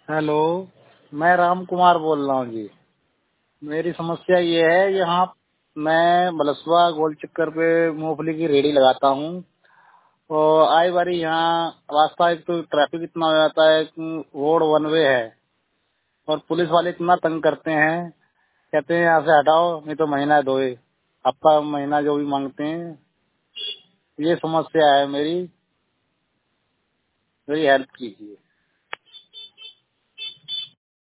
Hello. मैं राम कुमार बोल रहा हूँ जी। मेरी समस्या ये है, यहाँ मैं बलसवा गोल चक्कर पे मूंगफली की रेडी लगाता हूँ और आए बारी यहाँ रास्ता, एक तो ट्रैफिक इतना हो जाता है कि रोड वन वे है और पुलिस वाले इतना तंग करते हैं, कहते हैं यहाँ से हटाओ नहीं तो महीना दो, हफ्ता महीना जो भी मांगते हैं। ये समस्या है मेरी, मेरी हेल्प कीजिए।